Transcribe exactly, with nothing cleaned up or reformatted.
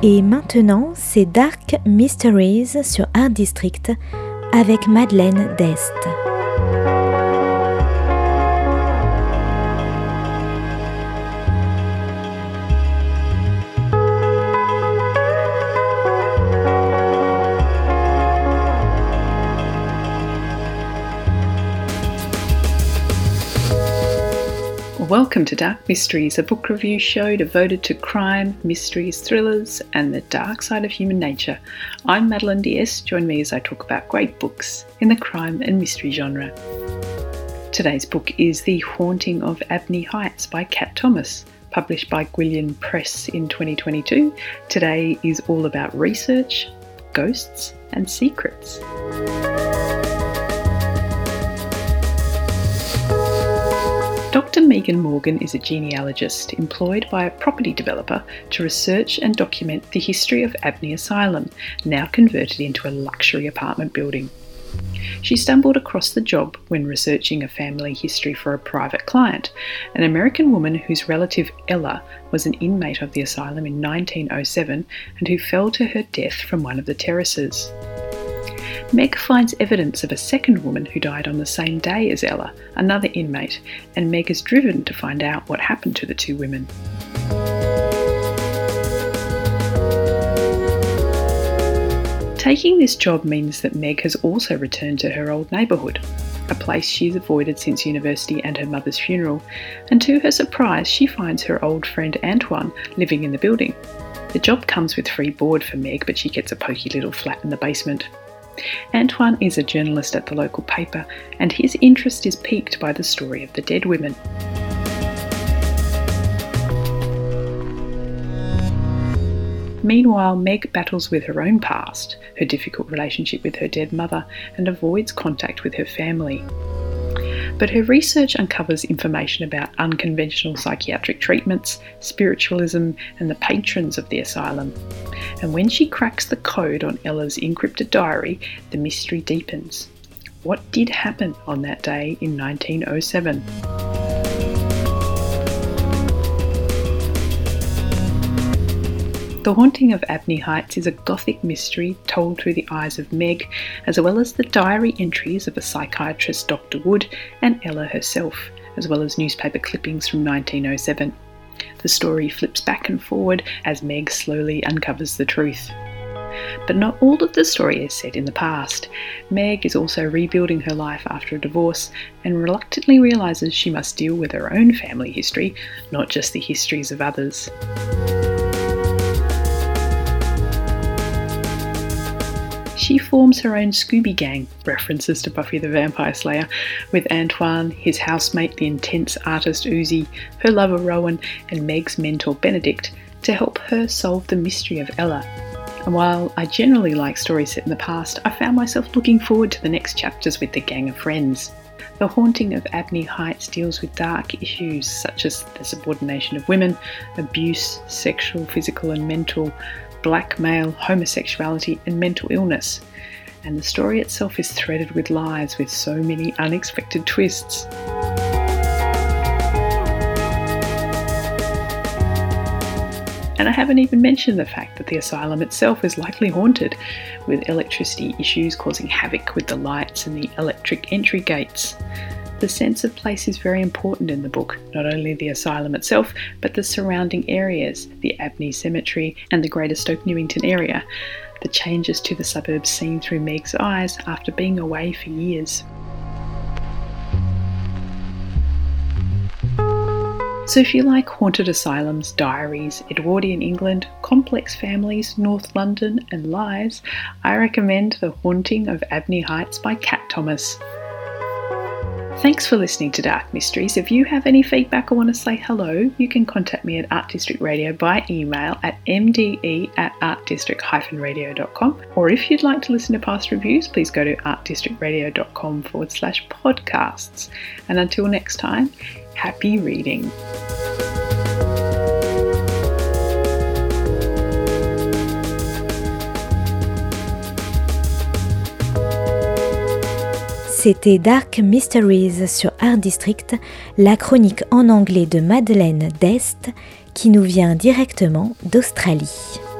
Et maintenant, c'est Dark Mysteries sur Art District avec Madeleine Dest. Welcome to Dark Mysteries, a book review show devoted to crime, mysteries, thrillers, and the dark side of human nature. I'm Madeleine Dest. Join me as I talk about great books in the crime and mystery genre. Today's book is The Haunting of Abney Heights by Kat Thomas, published by Gwillian Press in twenty twenty-two. Today is all about research, ghosts, and secrets. Doctor Megan Morgan is a genealogist employed by a property developer to research and document the history of Abney Asylum, now converted into a luxury apartment building. She stumbled across the job when researching a family history for a private client, an American woman whose relative Ella was an inmate of the asylum in nineteen oh seven and who fell to her death from one of the terraces. Meg finds evidence of a second woman who died on the same day as Ella, another inmate, and Meg is driven to find out what happened to the two women. Taking this job means that Meg has also returned to her old neighbourhood, a place she's avoided since university and her mother's funeral, and to her surprise she finds her old friend Antoine living in the building. The job comes with free board for Meg, but she gets a poky little flat in the basement. Antoine is a journalist at the local paper, and his interest is piqued by the story of the dead women. Meanwhile, Meg battles with her own past, her difficult relationship with her dead mother, and avoids contact with her family. But her research uncovers information about unconventional psychiatric treatments, spiritualism, and the patrons of the asylum. And when she cracks the code on Ella's encrypted diary, the mystery deepens. What did happen on that day in nineteen oh seven? The Haunting of Abney Heights is a gothic mystery told through the eyes of Meg, as well as the diary entries of a psychiatrist, Doctor Wood, and Ella herself, as well as newspaper clippings from nineteen oh seven. The story flips back and forward as Meg slowly uncovers the truth. But not all of the story is set in the past. Meg is also rebuilding her life after a divorce and reluctantly realises she must deal with her own family history, not just the histories of others. She forms her own Scooby Gang, references to Buffy the Vampire Slayer, with Antoine, his housemate the intense artist Uzi, her lover Rowan, and Meg's mentor Benedict, to help her solve the mystery of Ella. And while I generally like stories set in the past, I found myself looking forward to the next chapters with the gang of friends. The Haunting of Abney Heights deals with dark issues such as the subordination of women, abuse, sexual, physical and mental, blackmail, homosexuality and mental illness. And the story itself is threaded with lies with so many unexpected twists. And I haven't even mentioned the fact that the asylum itself is likely haunted, with electricity issues causing havoc with the lights and the electric entry gates. The sense of place is very important in the book, not only the asylum itself, but the surrounding areas, the Abney Cemetery and the Greater Stoke Newington area, the changes to the suburbs seen through Meg's eyes after being away for years. So if you like haunted asylums, diaries, Edwardian England, complex families, North London and lies, I recommend The Haunting of Abney Heights by Kat Thomas. Thanks for listening to Dark Mysteries. If you have any feedback or want to say hello, you can contact me at Art District Radio by email at m d e at art district dash radio dot com. Or if you'd like to listen to past reviews, please go to artdistrictradio.com forward slash podcasts. And until next time, happy reading. C'était Dark Mysteries sur Art District, la chronique en anglais de Madeleine Dest qui nous vient directement d'Australie.